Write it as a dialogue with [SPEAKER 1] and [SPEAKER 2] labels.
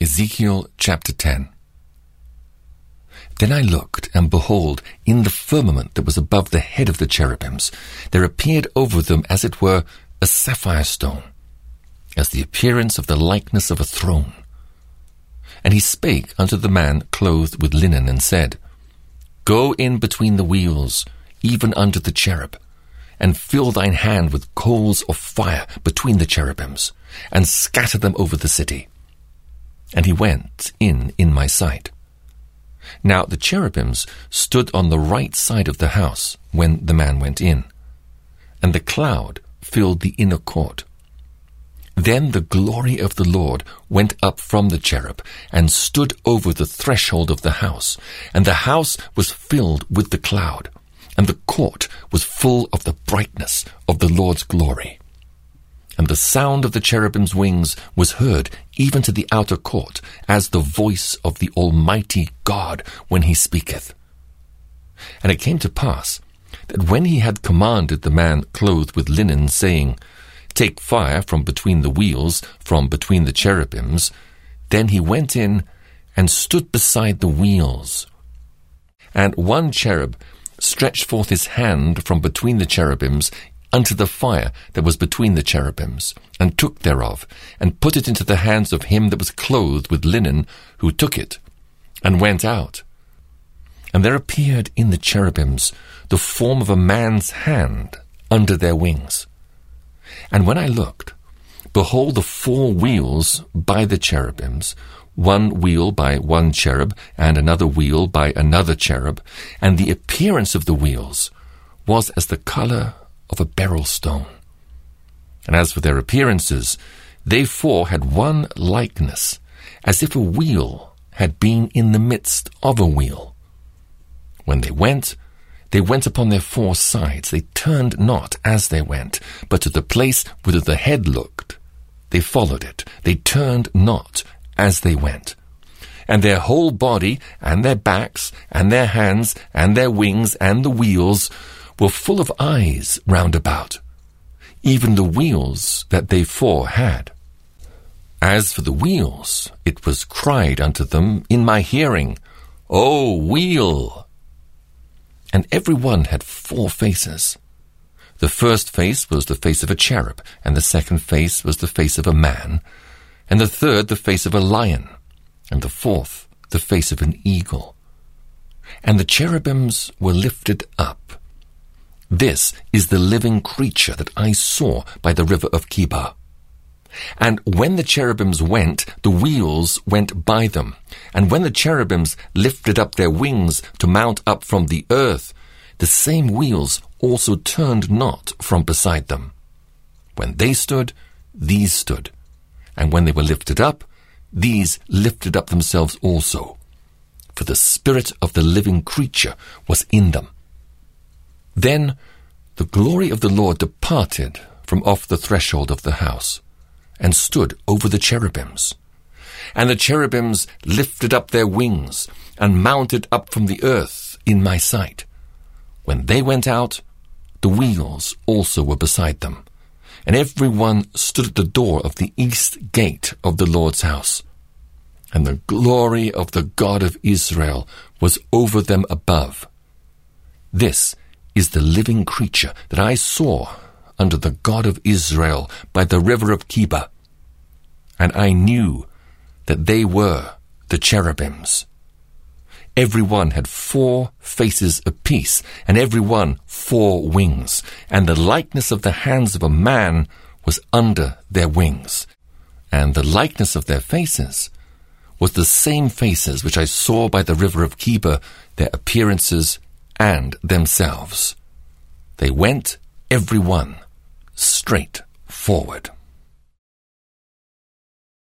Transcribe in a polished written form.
[SPEAKER 1] Ezekiel chapter 10. Then I looked, and behold, in the firmament that was above the head of the cherubims, there appeared over them as it were a sapphire stone, as the appearance of the likeness of a throne. And he spake unto the man clothed with linen, and said, Go in between the wheels, even unto the cherub, and fill thine hand with coals of fire between the cherubims, and scatter them over the city. And he went in my sight. Now the cherubims stood on the right side of the house when the man went in, and the cloud filled the inner court. Then the glory of the Lord went up from the cherub, and stood over the threshold of the house, and the house was filled with the cloud, and the court was full of the brightness of the Lord's glory. And the sound of the cherubim's wings was heard even to the outer court, as the voice of the Almighty God when he speaketh. And it came to pass, that when he had commanded the man clothed with linen, saying, Take fire from between the wheels, from between the cherubims, then he went in and stood beside the wheels. And one cherub stretched forth his hand from between the cherubims unto the fire that was between the cherubims, and took thereof, and put it into the hands of him that was clothed with linen, who took it, and went out. And there appeared in the cherubims the form of a man's hand under their wings. And when I looked, behold, the 4 wheels by the cherubims, one wheel by one cherub, and another wheel by another cherub, and the appearance of the wheels was as the colour of a beryl stone. And as for their appearances, they 4 had one likeness, as if a wheel had been in the midst of a wheel. When they went upon their 4 sides. They turned not as they went, but to the place whither the head looked. They followed it. They turned not as they went. And their whole body, and their backs, and their hands, and their wings, and the wheels were full of eyes round about, even the wheels that they 4 had. As for the wheels, it was cried unto them in my hearing, O wheel! And every one had 4 faces. The first face was the face of a cherub, and the second face was the face of a man, and the third the face of a lion, and the fourth the face of an eagle. And the cherubims were lifted up. This is the living creature that I saw by the river of Chebar. And when the cherubims went, the wheels went by them. And when the cherubims lifted up their wings to mount up from the earth, the same wheels also turned not from beside them. When they stood, these stood. And when they were lifted up, these lifted up themselves also. For the spirit of the living creature was in them. Then the glory of the Lord departed from off the threshold of the house, and stood over the cherubims. And the cherubims lifted up their wings, and mounted up from the earth in my sight. When they went out, the wheels also were beside them, and every one stood at the door of the east gate of the Lord's house. And the glory of the God of Israel was over them above. This is the living creature that I saw under the God of Israel by the river of Chebar. And I knew that they were the cherubims. Every one had 4 faces apiece, and every one 4 wings, and the likeness of the hands of a man was under their wings. And the likeness of their faces was the same faces which I saw by the river of Chebar, their appearances and themselves. They went, every one, straight forward.